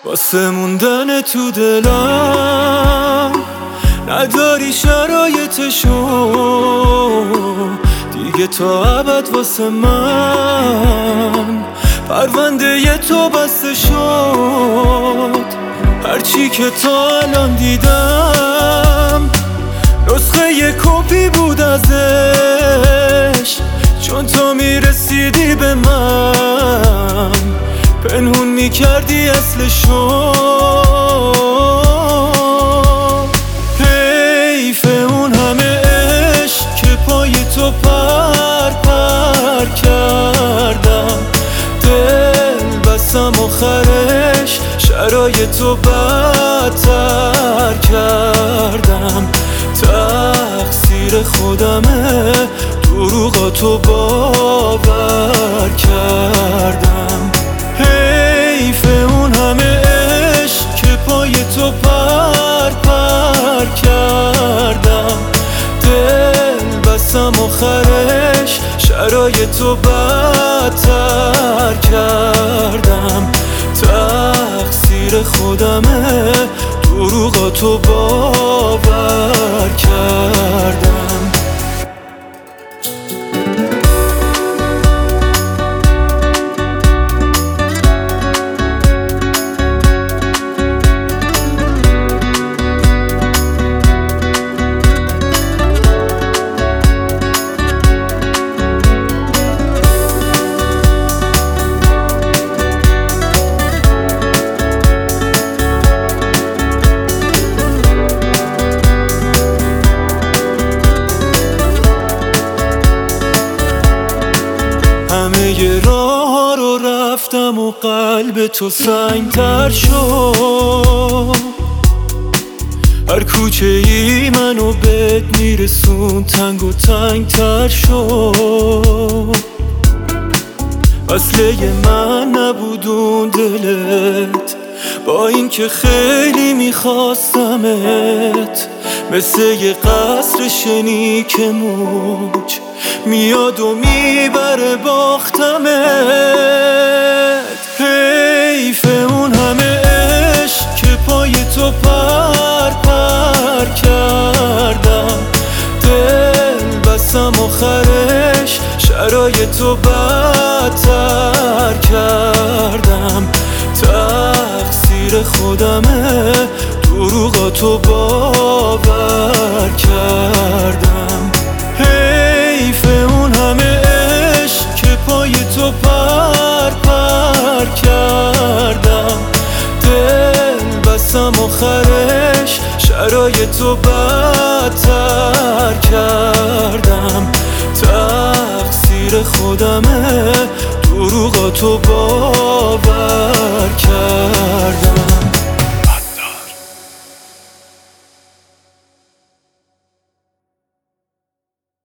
واسه موندن تو دلم نداری شرایطشو دیگه تا ابد. واسه من پرونده تو بسته شد. هرچی که تا الان دیدم نسخه یه کپی بود ازش، چون تو میرسیدی به من پنهون میکردی اصلشو. حیف اون همه عشق که پای تو پر کردم، دل بستم آخرش شرایطو بدتر کردم. تقصیر خودمه دروغاتو باور کردم. حیف اون همه عشق که پای تو پر کردم، دل بستم آخرش شرایطو بدتر کردم. تقصیر خودمه دروغاتو باور کردم. همه راه رو رفتم و قلب تو سنگ‌تر شد. هر کوچه ای منو بهت میرسون تنگ و تنگ‌تر شد. اصله من نبودون دلت، با اینکه خیلی میخواستمت، مثل یه قصر شنیک موج میاد و میبره باختمت. حیف اون همه عشق که پای تو پر کردم، دل بستم آخرش شرایطو بدتر کردم. تقصیر خودمه دروغاتو باور کردم. حیف اون همه عشق که پای تو پر کردم، دل بستم آخرش شرایطو بدتر کردم. تقصیر خودمه دروغاتو باور کردم.